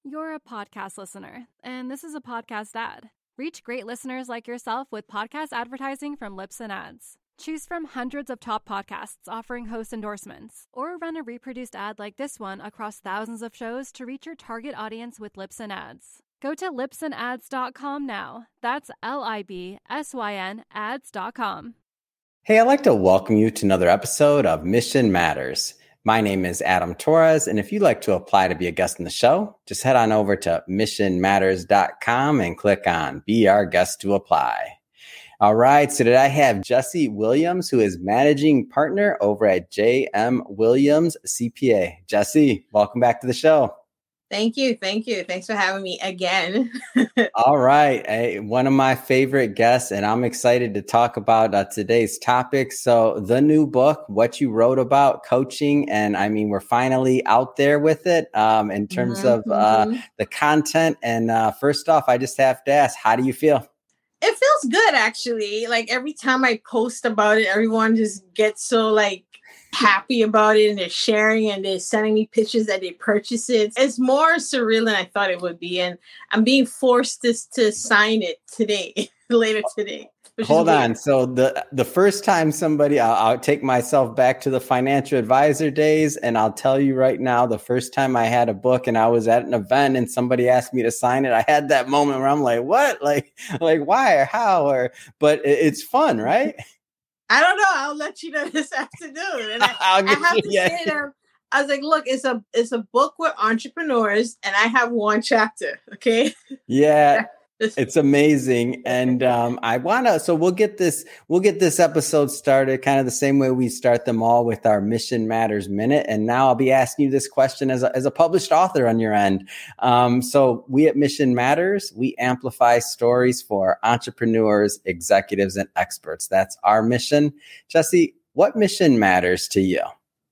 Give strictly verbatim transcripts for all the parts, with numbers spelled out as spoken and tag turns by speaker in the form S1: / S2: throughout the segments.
S1: You're a podcast listener, and this is a podcast ad. Reach great listeners like yourself with podcast advertising from Libsyn Ads. Choose from hundreds of top podcasts offering host endorsements, or run a reproduced ad like this one across thousands of shows to reach your target audience with Libsyn Ads. Go to libsyn ads dot com now. That's L I B S Y N ads dot com.
S2: Hey, I'd like to welcome you to another episode of Mission Matters. My name is Adam Torres, and if you'd like to apply to be a guest in the show, just head on over to mission matters dot com and click on Be Our Guest to apply. All right, so today I have Jesse Williams, who is managing partner over at J M Williams C P A. Jesse, welcome back to the show.
S3: Thank you. Thank you. Thanks for having me again.
S2: All right. Hey, one of my favorite guests, and I'm excited to talk about uh, today's topic. So the new book, what you wrote about coaching. And I mean, we're finally out there with it um, in terms mm-hmm, of uh, mm-hmm. the content. And uh, first off, I just have to ask, how do you feel?
S3: It feels good, actually. Like every time I post about it, everyone just gets so like happy about it, and they're sharing and they're sending me pictures that they purchased it. It's more surreal than I thought it would be. And I'm being forced to, to sign it today, later today.
S2: Hold on. So the, the first time somebody, I'll, I'll take myself back to the financial advisor days. And I'll tell you right now, the first time I had a book and I was at an event and somebody asked me to sign it, I had that moment where I'm like, what? Like, like why or how? Or, but it, it's fun, right?
S3: I don't know. I'll let you know this afternoon. And I, I have to yeah. say that I was like, look, it's a it's a book with entrepreneurs, and I have one chapter. Okay.
S2: Yeah. It's amazing. And um, I want to, so we'll get this, we'll get this episode started kind of the same way we start them all with our Mission Matters Minute. And now I'll be asking you this question as a, as a published author on your end. Um, so we at Mission Matters, we amplify stories for entrepreneurs, executives, and experts. That's our mission. Jesse, what mission matters to you?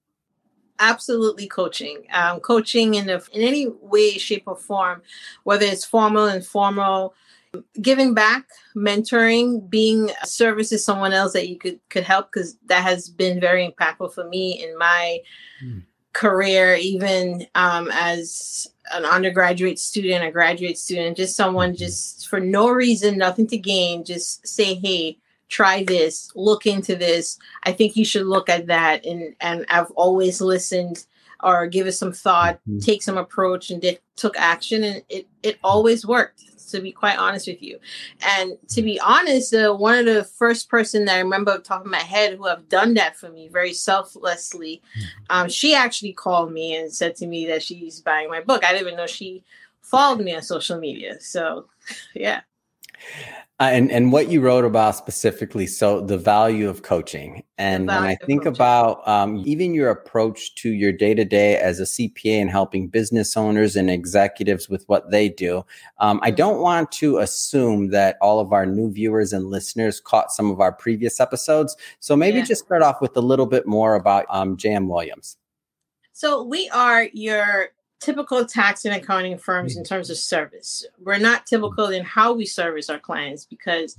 S3: Absolutely coaching. Um, coaching in, a, in any way, shape, or form, whether it's formal, informal, giving back, mentoring, being a service to someone else that you could, could help, because that has been very impactful for me in my mm. career, even um, as an undergraduate student, a graduate student, just someone just for no reason, nothing to gain, just say, hey, try this, look into this. I think you should look at that. And, and I've always listened or give it some thought, mm-hmm. take some approach, and did, took action. And it, it always worked, to be quite honest with you. And to be honest, uh, one of the first person that I remember off the top of my head who have done that for me very selflessly, um, she actually called me and said to me that she's buying my book. I didn't even know she followed me on social media. So, yeah.
S2: Uh, and, and what you wrote about specifically, so the value of coaching. And when I think about um, even your approach to your day-to-day as a C P A and helping business owners and executives with what they do, um, I don't want to assume that all of our new viewers and listeners caught some of our previous episodes. So maybe yeah. just start off with a little bit more about um, J M Williams.
S3: So we are your typical tax and accounting firms in terms of service. We're not typical in how we service our clients, because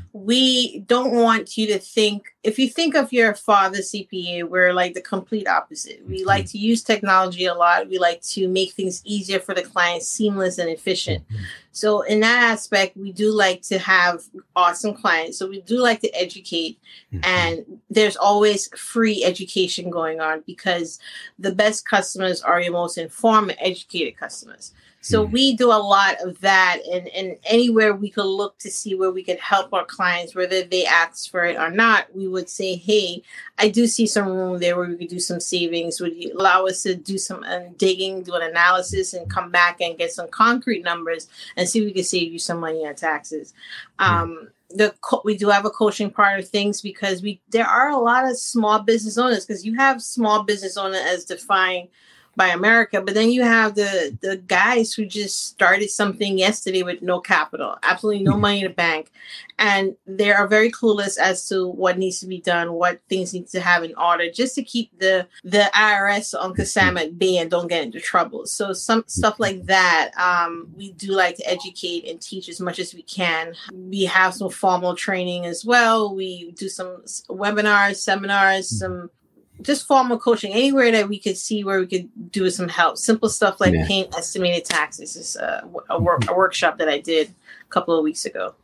S3: we don't want you to think, if you think of your father C P A, we're like the complete opposite. We like to use technology a lot. We like to make things easier for the client, seamless and efficient. So in that aspect, we do like to have awesome clients. So we do like to educate, and there's always free education going on, because the best customers are your most informed, educated customers. So we do a lot of that, and, and anywhere we could look to see where we could help our clients, whether they ask for it or not, we would say, hey, I do see some room there where we could do some savings. Would you allow us to do some um, digging, do an analysis, and come back and get some concrete numbers and see if we can save you some money on taxes? Um, the co- we do have a coaching part of things, because we there are a lot of small business owners, because you have small business owner as defined by America, but then you have the the guys who just started something yesterday with no capital, absolutely no money in the bank, and they are very clueless as to what needs to be done, what things need to have in order, just to keep the the I R S Uncle Sam at bay and don't get into trouble. So some stuff like that, um, we do like to educate and teach as much as we can. We have some formal training as well. We do some webinars, seminars, some just formal coaching, anywhere that we could see where we could do some help. Simple stuff like
S2: Yeah.
S3: paying estimated taxes is a, a, work, a workshop that I did a couple of weeks ago.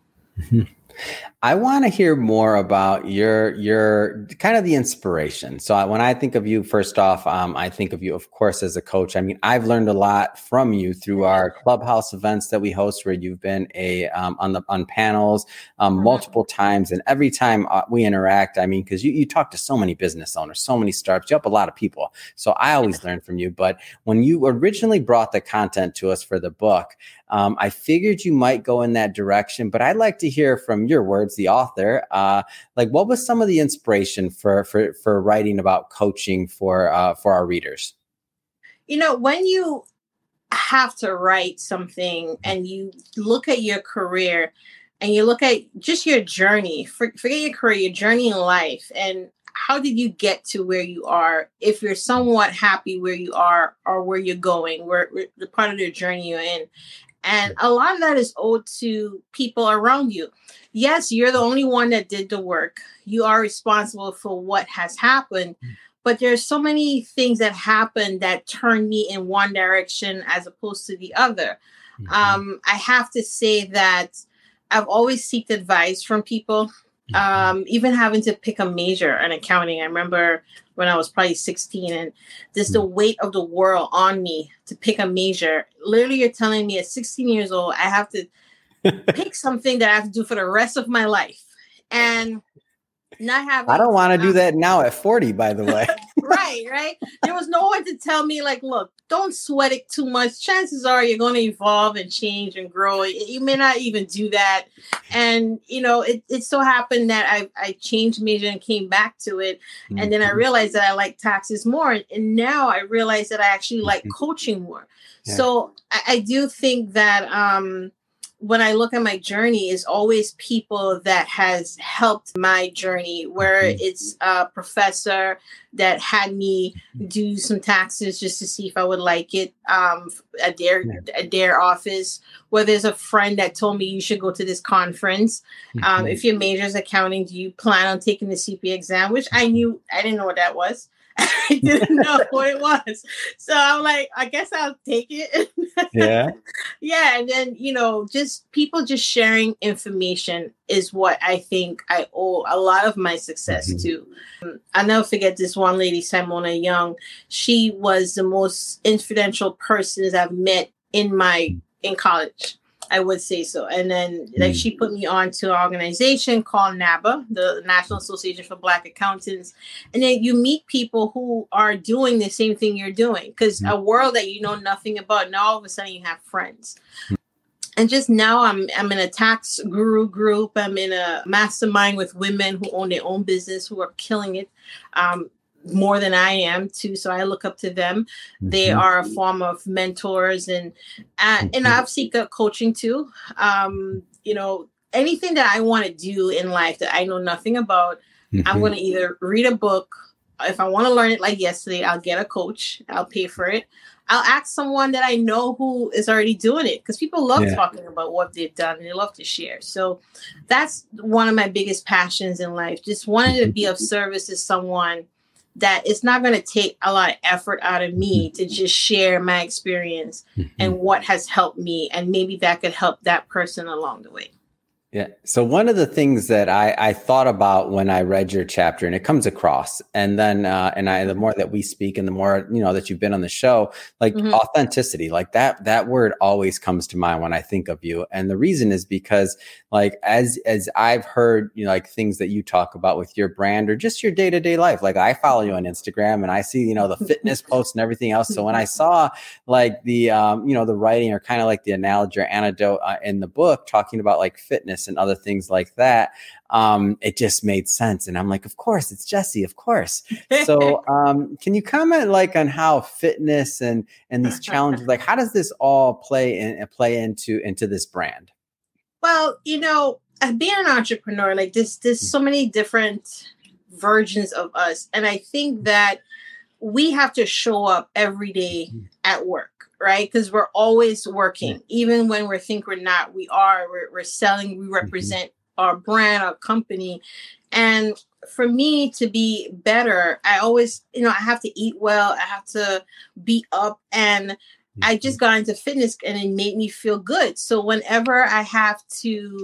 S2: I want to hear more about your your kind of the inspiration. So I, when I think of you, first off, um, I think of you, of course, as a coach. I mean, I've learned a lot from you through our Clubhouse events that we host, where you've been a um, on the on panels um, mm-hmm. multiple times, and every time uh, we interact, I mean, because you you talk to so many business owners, so many startups, you help a lot of people. So I always learn from you. But when you originally brought the content to us for the book, Um, I figured you might go in that direction, but I'd like to hear from your words, the author, uh, like what was some of the inspiration for for for writing about coaching for uh, for our readers?
S3: You know, when you have to write something and you look at your career and you look at just your journey, for, forget your career, your journey in life, and how did you get to where you are? If you're somewhat happy where you are or where you're going, where, where the part of the journey you're in. And a lot of that is owed to people around you. Yes, you're the only one that did the work. You are responsible for what has happened. But there's so many things that happened that turned me in one direction as opposed to the other. Mm-hmm. Um, I have to say that I've always sought advice from people. Um, even having to pick a major in accounting. I remember when I was probably sixteen and just the weight of the world on me to pick a major. Literally, you're telling me at sixteen years old, I have to pick something that I have to do for the rest of my life. And not having
S2: I don't want to um, do that now at forty, by the way.
S3: Right, right. There was no one to tell me, like, look, don't sweat it too much. Chances are you're going to evolve and change and grow. You may not even do that. And, you know, it, it so happened that I, I changed major and came back to it. Mm-hmm. And then I realized that I like taxes more. And now I realize that I actually like coaching more. Yeah. So I, I do think that um, when I look at my journey, is always people that has helped my journey, where it's a professor that had me do some taxes just to see if I would like it um, at their at their office, where there's a friend that told me you should go to this conference. Um, mm-hmm. If your major is accounting, do you plan on taking the C P A exam? Which I knew, I didn't know what that was. I didn't know what it was. So I'm like, I guess I'll take it.
S2: Yeah.
S3: Yeah. And then, you know, just people just sharing information is what I think I owe a lot of my success mm-hmm. to. Um, I'll never forget this one lady, Simona Young. She was the most influential person I've met in my, in college. I would say so. And then like she put me on to an organization called NABA, the National Association for Black Accountants. And then you meet people who are doing the same thing you're doing, because a world that you know nothing about, now all of a sudden you have friends. And just now I'm I'm in a tax guru group. I'm in a mastermind with women who own their own business, who are killing it. Um, more than I am too. So I look up to them. Mm-hmm. They are a form of mentors, and, uh, and I've seek out coaching too. Um, you know, anything that I want to do in life that I know nothing about, mm-hmm. I'm going to either read a book. If I want to learn it like yesterday, I'll get a coach. I'll pay for it. I'll ask someone that I know who is already doing it, because people love yeah. talking about what they've done and they love to share. So that's one of my biggest passions in life. Just wanting to be of service to someone that it's not going to take a lot of effort out of me to just share my experience mm-hmm. and what has helped me. And maybe that could help that person along the way.
S2: Yeah. So one of the things that I, I thought about when I read your chapter, and it comes across, and then, uh, and I, the more that we speak and the more, you know, that you've been on the show, like mm-hmm. authenticity, like that, that word always comes to mind when I think of you. And the reason is because like, as, as I've heard, you know, like things that you talk about with your brand or just your day-to-day life, like I follow you on Instagram and I see, you know, the fitness posts and everything else. So when I saw like the, um, you know, the writing or kind of like the analogy or anecdote uh, in the book talking about like fitness and other things like that, um, it just made sense. And I'm like, of course, it's Jesse, of course. So um, can you comment like on how fitness and and these challenges, like how does this all play in play into into this brand?
S3: Well, you know, being an entrepreneur, like this, there's so many different versions of us. And I think that we have to show up every day at work. Right? Because we're always working, even when we think we're not, we are, we're, we're selling, we represent mm-hmm. our brand, our company. And for me to be better, I always, you know, I have to eat well. I have to be up. And I just got into fitness and it made me feel good. So whenever I have to,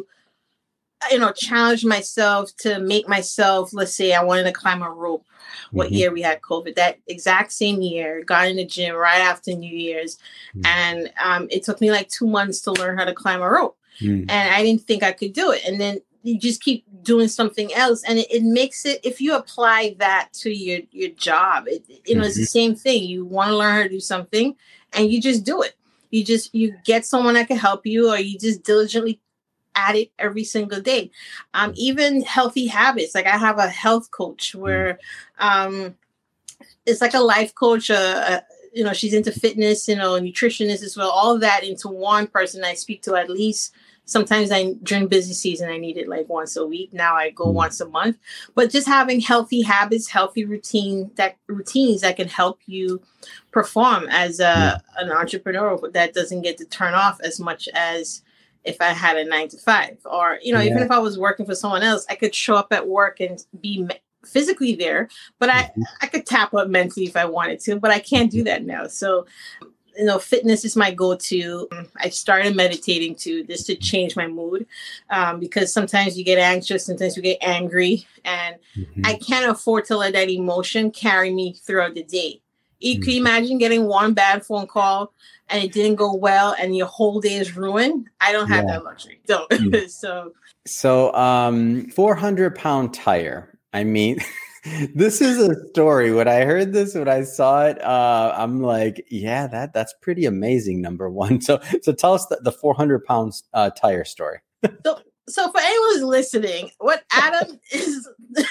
S3: you know, challenge myself to make myself, let's say I wanted to climb a rope. What mm-hmm. year we had COVID? That exact same year, got in the gym right after New Year's. Mm-hmm. And um, it took me like two months to learn how to climb a rope. Mm-hmm. And I didn't think I could do it. And then you just keep doing something else. And it, it makes it, if you apply that to your, your job, it, you know, mm-hmm. it's the same thing. You want to learn how to do something and you just do it. You just, you get someone that can help you, or you just diligently at it every single day. Um, even healthy habits. Like I have a health coach where um, it's like a life coach. Uh, you know, she's into fitness, you know, nutritionist as well. All of that into one person I speak to at least. Sometimes I, during busy season, I need it like once a week. Now I go once a month. But just having healthy habits, healthy routine that routines that can help you perform as a, an entrepreneur that doesn't get to turn off as much as if I had a nine to five, or, you know, yeah. even if I was working for someone else, I could show up at work and be me- physically there, but I, mm-hmm. I could tap out mentally if I wanted to, but I can't do that now. So, you know, fitness is my go-to. I started meditating too, just to change my mood, um, because sometimes you get anxious, sometimes you get angry, and mm-hmm. I can't afford to let that emotion carry me throughout the day. You mm-hmm. can you imagine getting one bad phone call and it didn't go well and your whole day is ruined? I don't have yeah. that luxury. So, mm. so,
S2: so, um, four hundred pound tire. I mean, this is a story. When I heard this, when I saw it, uh, I'm like, yeah, that that's pretty amazing. Number one. So, so tell us the, the four hundred pounds uh, tire story.
S3: so, so for anyone who's listening, what Adam is,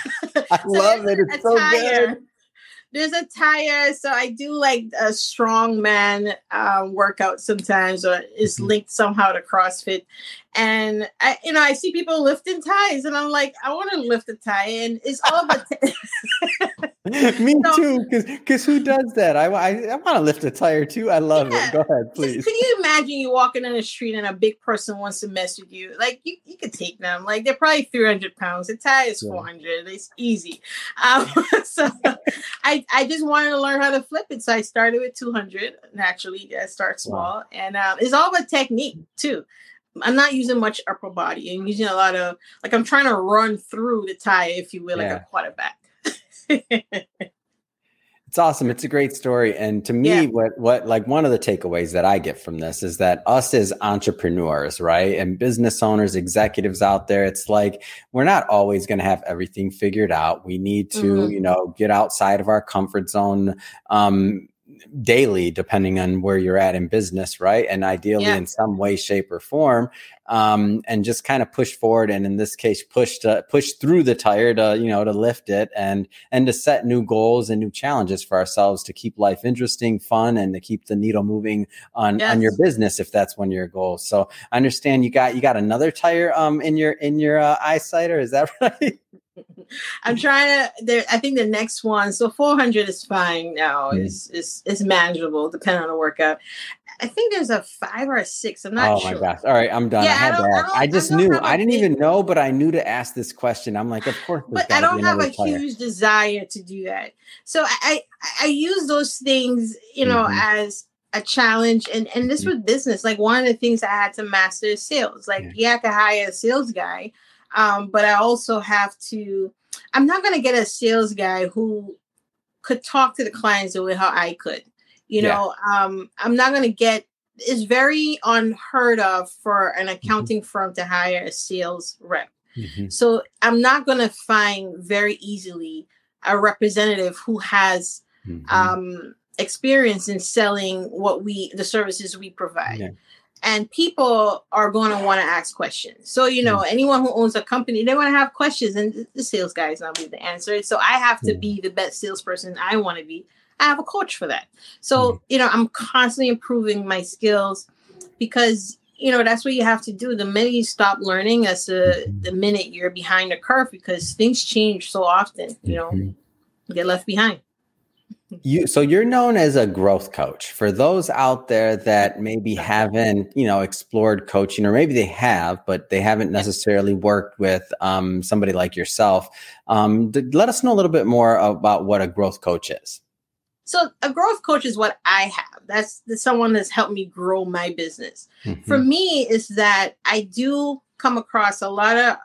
S2: I so love it. It's so tire. Good.
S3: There's a tire. So I do like a strong man um, workout sometimes, or is linked somehow to CrossFit. And I, you know, I see people lifting tires and I'm like, I want to lift a tire, and it's all about. T-
S2: Me so, too. Cause, cause who does that? I, I, I want to lift a tire too. I love yeah. it. Go ahead, please.
S3: Can you imagine you walking in the street and a big person wants to mess with you? Like you, you could take them. Like they're probably three hundred pounds. The tire is yeah. four hundred. It's easy. Um, so I, I just wanted to learn how to flip it. So I started with two hundred. Naturally, I start small. Wow. And um, it's all about technique too. I'm not using much upper body. I'm using a lot of, like, I'm trying to run through the tire, if you will, yeah. like a quarterback.
S2: It's awesome. It's a great story. And to me, yeah. what, what, like one of the takeaways that I get from this is that us as entrepreneurs, right? And business owners, executives out there, it's like, we're not always going to have everything figured out. We need to, mm-hmm. you know, get outside of our comfort zone, um, daily, depending on where you're at in business, right? And ideally yeah. in some way, shape, or form, um, and just kind of push forward. And in this case, push to push through the tire to, you know, to lift it and, and to set new goals and new challenges for ourselves to keep life interesting, fun, and to keep the needle moving on, yes. on your business, if that's one of your goals. So I understand you got, you got another tire, um, in your, in your uh, eyesight, or is that right?
S3: I'm trying to, there, I think the next one, so four hundred is fine now. Mm. It's, it's, it's manageable depending on the workout. I think there's a five or a six. I'm not
S2: oh
S3: sure.
S2: Oh my gosh. All right. I'm done. Yeah, I had I to ask. I, I just I knew. I didn't big, even know, but I knew to ask this question. I'm like, of course.
S3: But I don't have a player. huge desire to do that. So I, I use those things, you know, mm-hmm. as a challenge. And, and this mm-hmm. was business. Like one of the things I had to master is sales. Like, yeah, yeah I could hire a sales guy. Um, but I also have to, I'm not going to get a sales guy who could talk to the clients the way how I could, you yeah. know, um, I'm not going to get, it's very unheard of for an accounting mm-hmm. firm to hire a sales rep. Mm-hmm. So I'm not going to find very easily a representative who has mm-hmm. um, experience in selling what we, the services we provide. Yeah. And people are going to want to ask questions. So, you know, mm. anyone who owns a company, they want to have questions, and the sales guy is not going to be the answer. So I have to mm. be the best salesperson I want to be. I have a coach for that. So, mm. you know, I'm constantly improving my skills because, you know, that's what you have to do. The minute you stop learning, that's the, the minute you're behind the curve, because things change so often, you know, mm-hmm. you get left behind.
S2: You, so you're known as a growth coach. For those out there that maybe haven't, you know, explored coaching, or maybe they have, but they haven't necessarily worked with um, somebody like yourself, um, th- let us know a little bit more about what a growth coach is.
S3: So a growth coach is what I have. That's, that's someone that's helped me grow my business.
S2: Mm-hmm.
S3: For me, is that I do come across a lot of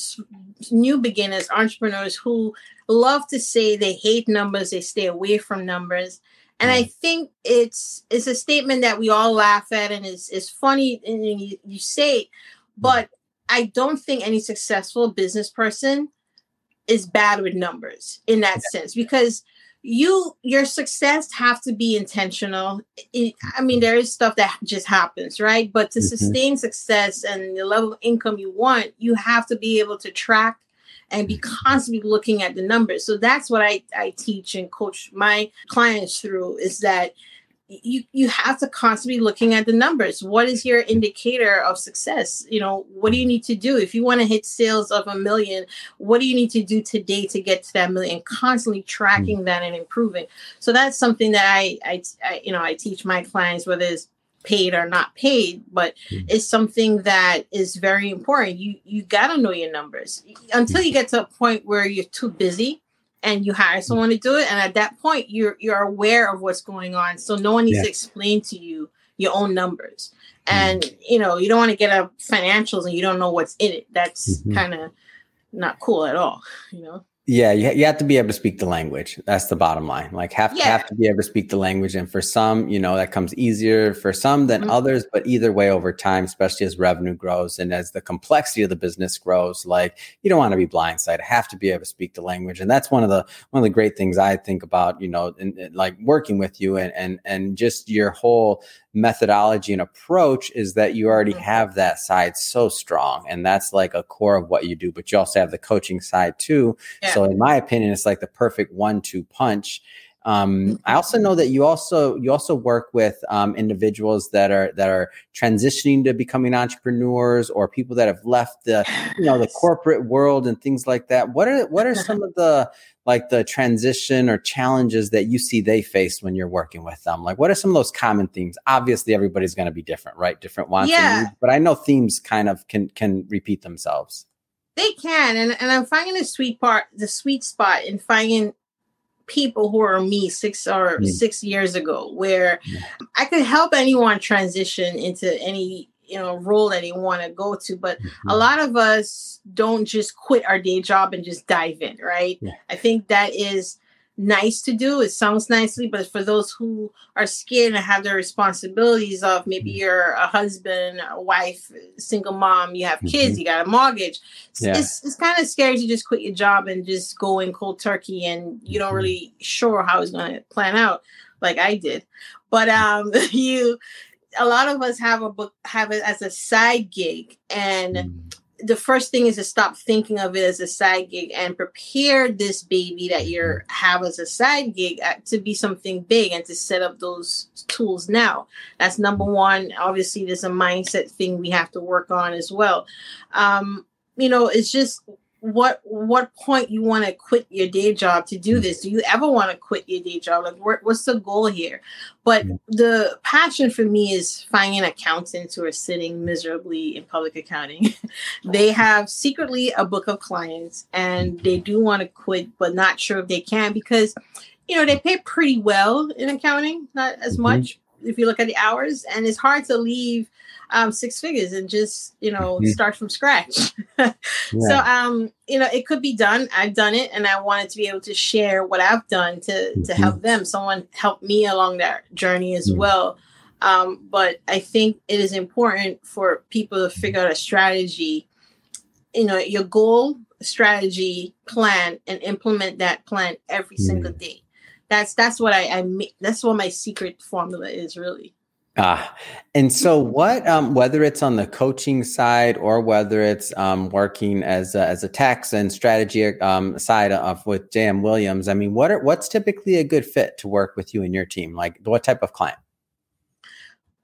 S3: new beginners, entrepreneurs who love to say they hate numbers, they stay away from numbers. And mm-hmm. I think it's it's a statement that we all laugh at, and it's, it's funny and you, you say it, but I don't think any successful business person is bad with numbers in that yeah. sense, because you your success have to be intentional. It, I mean, there is stuff that just happens, right? But to mm-hmm. sustain success and the level of income you want, you have to be able to track and be constantly looking at the numbers. So that's what I, I teach and coach my clients through, is that you you have to constantly be looking at the numbers. What is your indicator of success? You know, what do you need to do? If you want to hit sales of a million, what do you need to do today to get to that million? Constantly tracking that and improving. So that's something that I, I, I you know, I teach my clients, whether it's paid or not paid, but it's something that is very important. You you got to know your numbers until you get to a point where you're too busy and you hire someone to do it. And at that point, you're you're aware of what's going on. So no one needs yeah. to explain to you your own numbers. And, mm-hmm. you know, you don't want to get up financials and you don't know what's in it. That's mm-hmm. kind of not cool at all, you know?
S2: Yeah, you, you have to be able to speak the language. That's the bottom line. Like have, yeah. have to be able to speak the language. And for some, you know, that comes easier for some than mm-hmm. others. But either way, over time, especially as revenue grows and as the complexity of the business grows, like you don't want to be blindsided. Have to be able to speak the language. And that's one of the one of the great things I think about, you know, in, in, like working with you and and and just your whole methodology and approach is that you already have that side so strong, and that's like a core of what you do, but you also have the coaching side too. Yeah. So in my opinion, it's like the perfect one two punch. Um, I also know that you also you also work with um, individuals that are that are transitioning to becoming entrepreneurs, or people that have left the you know the corporate world and things like that. What are what are some of the like the transition or challenges that you see they face when you're working with them? Like, what are some of those common themes? Obviously, everybody's going to be different, right? Different wants
S3: yeah.
S2: and needs, but I know themes kind of can can repeat themselves.
S3: They can, and and I'm finding the sweet part, the sweet spot in finding people who are me six or mm. six years ago, where mm. I could help anyone transition into any, you know, role that they want to go to. But mm-hmm. a lot of us don't just quit our day job and just dive in, right? Yeah. I think that is nice to do. It sounds nicely, but for those who are scared and have their responsibilities of maybe you're a husband, a wife, single mom, you have kids, mm-hmm. you got a mortgage. Yeah. It's, it's kind of scary to just quit your job and just go in cold turkey, and you don't really sure how it's going to plan out like I did. But um, you, a lot of us have a book, have it as a side gig, and mm. the first thing is to stop thinking of it as a side gig and prepare this baby that you have as a side gig to be something big, and to set up those tools now. That's number one. Obviously, there's a mindset thing we have to work on as well. Um, you know, it's just what what point you want to quit your day job to do this. Do you ever want to quit your day job? Like, what, what's the goal here? But the passion for me is finding accountants who are sitting miserably in public accounting. They have secretly a book of clients, and they do want to quit, but not sure if they can, because, you know, they pay pretty well in accounting, not as much if you look at the hours, and it's hard to leave um, six figures and just, you know, mm-hmm. start from scratch. yeah. So, um, you know, it could be done. I've done it, and I wanted to be able to share what I've done to, mm-hmm. to help them. Someone helped me along that journey as mm-hmm. well. Um, but I think it is important for people to figure out a strategy, you know, your goal, strategy, plan, and implement that plan every mm-hmm. single day. That's, that's what I, I, that's what my secret formula is, really.
S2: Ah, and so what, um, whether it's on the coaching side or whether it's um, working as a, as a tax and strategy um, side of with J M Williams, I mean, what are, what's typically a good fit to work with you and your team? Like, what type of client?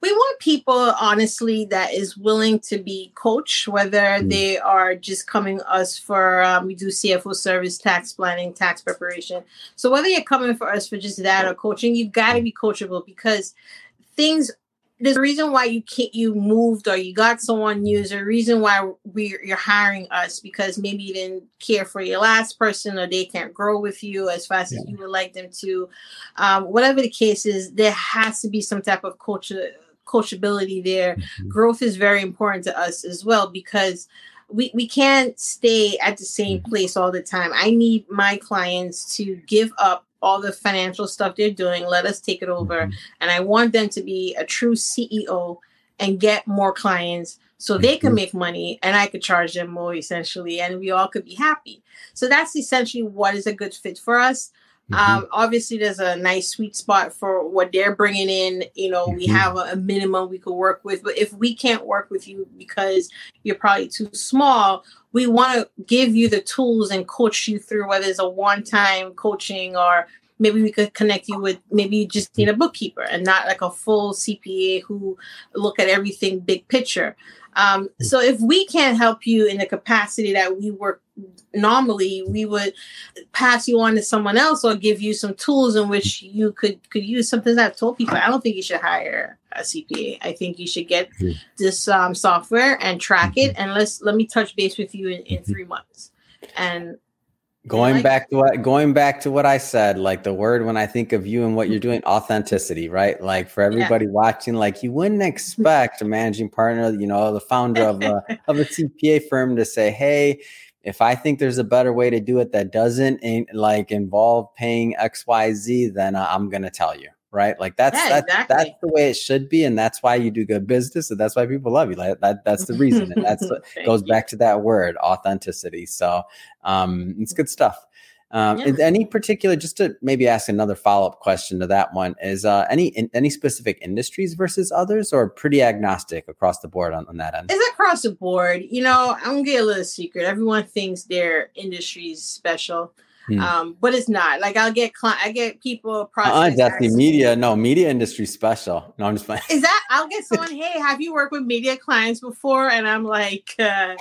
S3: We want people, honestly, that is willing to be coached, whether mm. they are just coming us for, um, we do C F O service, tax planning, tax preparation. So whether you're coming for us for just that or coaching, you got to be coachable, because things, there's a reason why you can't, you moved or you got someone new. There's a reason why we you're hiring us, because maybe you didn't care for your last person, or they can't grow with you as fast yeah. as you would like them to. Um, whatever the case is, there has to be some type of coach, coachability there. Mm-hmm. Growth is very important to us as well, because we, we can't stay at the same place all the time. I need my clients to give up all the financial stuff they're doing. Let us take it over. Mm-hmm. And I want them to be a true C E O and get more clients so they can make money and I could charge them more, essentially, and we all could be happy. So that's essentially what is a good fit for us. Mm-hmm. Um, obviously, there's a nice sweet spot for what they're bringing in. You know, mm-hmm. we have a, a minimum we could work with. But if we can't work with you because you're probably too small, we want to give you the tools and coach you through, whether it's a one-time coaching, or maybe we could connect you with, maybe you just need a bookkeeper and not like a full C P A who look at everything big picture. Um, so if we can't help you in the capacity that we work normally, we would pass you on to someone else or give you some tools in which you could, could use. Sometimes I've told people, I don't think you should hire a C P A. I think you should get this um, software and track it. And let's, let me touch base with you in, in three months. And
S2: Going
S3: like,
S2: back to what going back to what I said, like the word when I think of you and what you're doing, authenticity, right? Like for everybody yeah. watching, like you wouldn't expect a managing partner, you know, the founder of a of a C P A firm to say, hey, if I think there's a better way to do it that doesn't in, like involve paying X Y Z, then uh, I'm going to tell you. Right. Like that's,
S3: yeah,
S2: that's,
S3: exactly.
S2: that's the way it should be. And that's why you do good business. And that's why people love you. Like that, that's the reason. And that's what goes you. back to that word, authenticity. So um, it's good stuff. Um, yeah. Any particular, just to maybe ask another follow-up question to that one, is uh, any in, any specific industries versus others, or pretty agnostic across the board on, on that end?
S3: It's across the board. You know, I'm going to get a little secret. Everyone thinks their industry is special. Hmm. Um, but it's not. Like I'll get cli- I get people
S2: uh, definitely media. No, media industry special. No, I'm just playing.
S3: Is that I'll get someone, hey, have you worked with media clients before? And I'm like, uh,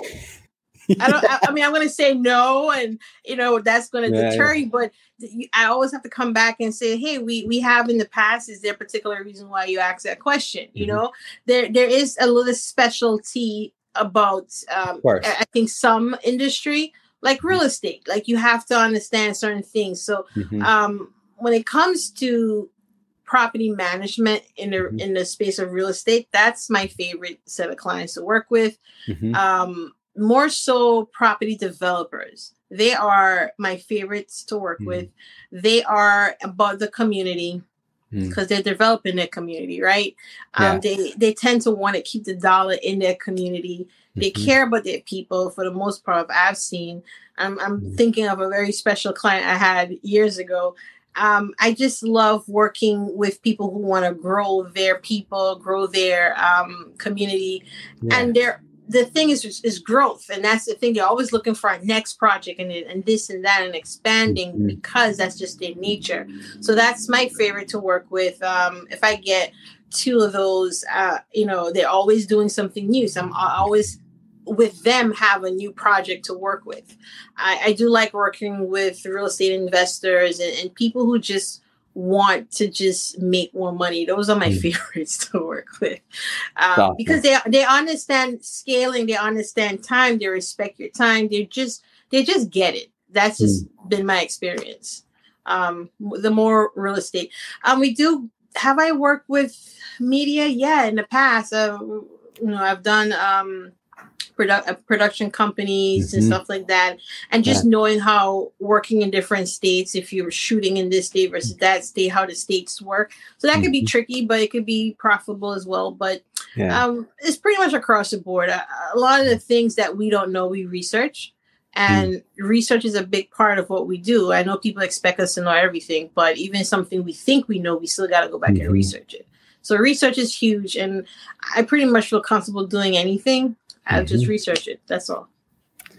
S3: I don't I, I mean, I'm gonna say no, and you know, that's gonna yeah, deter yeah. you, but I always have to come back and say, hey, we we have in the past, is there a particular reason why you asked that question? You mm-hmm. know, there there is a little specialty about um I think some industry. Like real estate, like you have to understand certain things. So mm-hmm. um, when it comes to property management in the mm-hmm. in the space of real estate, that's my favorite set of clients to work with. Mm-hmm. Um, more so property developers. They are my favorites to work mm-hmm. with. They are about the community because mm-hmm. they're developing their community, right? Yeah. Um, they, they tend to want to keep the dollar in their community. They mm-hmm. care about their people for the most part. I've seen. I'm, I'm mm-hmm. thinking of a very special client I had years ago. Um, I just love working with people who want to grow their people, grow their um, community, yeah. and they're. The thing is, is growth. And that's the thing. They're always looking for a next project and, and this and that and expanding mm-hmm. because that's just their nature. So that's my favorite to work with. Um, if I get two of those, uh, you know, they're always doing something new. So I'm always with them have a new project to work with. I, I do like working with real estate investors and, and people who just want to just make more money. Those are my mm. favorites to work with um, awesome. because they they understand scaling, they understand time, they respect your time. They just they just get it. That's just mm. been my experience. Um, the more real estate, um, we do. Have I worked with media? Yeah, in the past, uh, you know, I've done um. Produ- production companies mm-hmm. and stuff like that, and just yeah. knowing how working in different states, if you're shooting in this state versus that state, how the states work. So that mm-hmm. could be tricky, but it could be profitable as well. But yeah. um, it's pretty much across the board. A, a lot of the things that we don't know, we research, and mm-hmm. research is a big part of what we do. I know people expect us to know everything, but even something we think we know, we still got to go back mm-hmm. and research it. So research is huge, and I pretty much feel comfortable doing anything. I'll just research it. That's all.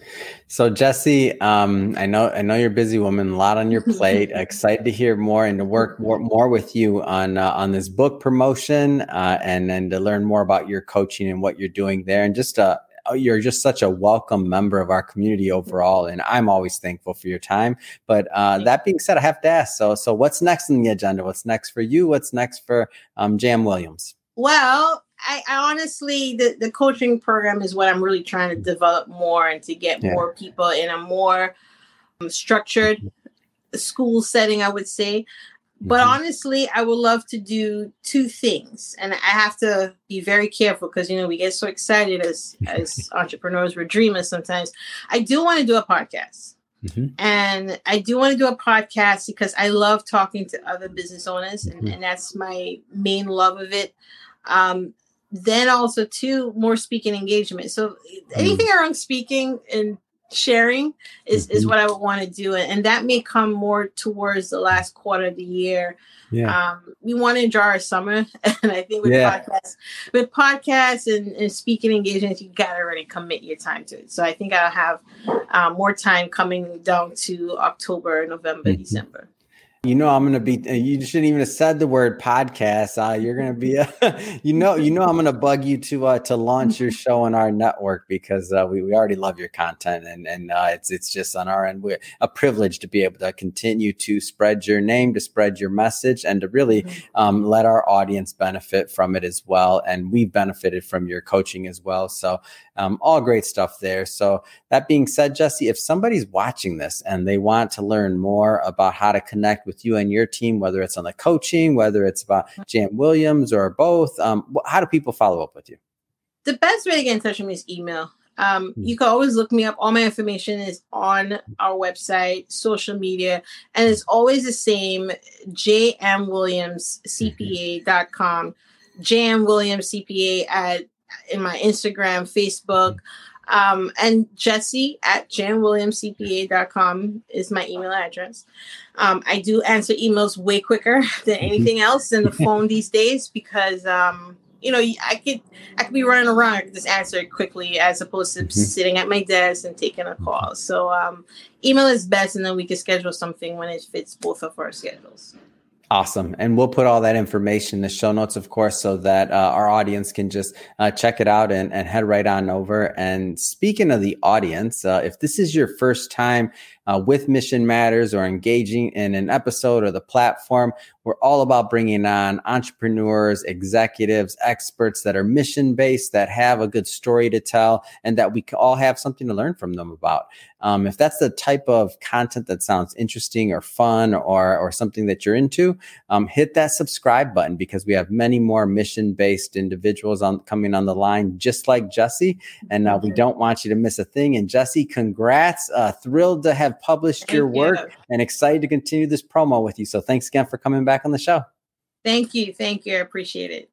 S2: So Jessie, um, I know I know you're a busy woman, a lot on your plate. Excited to hear more and to work more, more with you on uh, on this book promotion, uh, and then to learn more about your coaching and what you're doing there. And just uh, you're just such a welcome member of our community overall, and I'm always thankful for your time. But uh, that being said, I have to ask. So so what's next on the agenda? What's next for you? What's next for um, Jan Williams?
S3: Well, I, I honestly, the, the coaching program is what I'm really trying to develop more and to get yeah. more people in a more um, structured school setting, I would say. But mm-hmm. honestly, I would love to do two things. And I have to be very careful because, you know, we get so excited as, as entrepreneurs, we're dreamers sometimes. I do want to do a podcast. Mm-hmm. And I do want to do a podcast because I love talking to other business owners. And, mm-hmm. and that's my main love of it. Um, then also too, more speaking engagement. So anything mm-hmm. around speaking and sharing is, mm-hmm. is what I would want to do. And that may come more towards the last quarter of the year. Yeah. Um, we want to enjoy our summer. And I think with yeah. podcasts, with podcasts and, and speaking engagements, you got to really commit your time to it. So I think I'll have um, more time coming down to October, November, mm-hmm. December.
S2: You know, I'm going to be, you shouldn't even have said the word podcast. Uh, you're going to be, uh, you know, you know, I'm going to bug you to, uh, to launch your show on our network because uh, we, we already love your content and, and uh, it's, it's just on our end. We're a privilege to be able to continue to spread your name, to spread your message and to really um, let our audience benefit from it as well. And we've benefited from your coaching as well. So um, all great stuff there. So that being said, Jessie, if somebody's watching this and they want to learn more about how to connect with you and your team, whether it's on the coaching, whether it's about Jan Williams or both, um, how do people follow up with you?
S3: The best way to get in touch with me is email. Um, mm-hmm. You can always look me up. All my information is on our website, social media, and it's always the same, j m williams c p a dot com, j m williams c p a at in my Instagram, Facebook, um, and Jessie at jan williams c p a dot com is my email address. Um, I do answer emails way quicker than anything else in the phone these days because, um, you know, I could I could be running around. I could just answer it quickly as opposed to mm-hmm. sitting at my desk and taking a call. So um, email is best, and then we can schedule something when it fits both of our schedules.
S2: Awesome. And we'll put all that information in the show notes, of course, so that uh, our audience can just uh, check it out and, and head right on over. And speaking of the audience, uh, if this is your first time uh, with Mission Matters or engaging in an episode or the platform, we're all about bringing on entrepreneurs, executives, experts that are mission-based, that have a good story to tell, and that we can all have something to learn from them about. Um, if that's the type of content that sounds interesting or fun or or something that you're into, um, hit that subscribe button because we have many more mission-based individuals on coming on the line, just like Jessie. And uh, we don't want you to miss a thing. And Jessie, congrats. Uh, thrilled to have published Thank your work you. And excited to continue this promo with you. So thanks again for coming back on the show.
S3: Thank you. Thank you. I appreciate it.